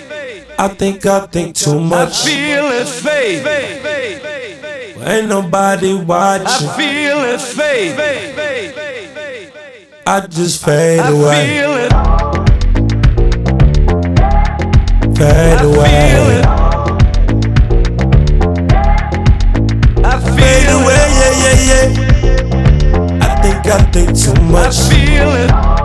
I think too much. I feel it fade. Ain't nobody watching. I feel it fade. I just fade I away. feel it. Fade away. I Fade feel away, it. yeah. I think too much. I feel it.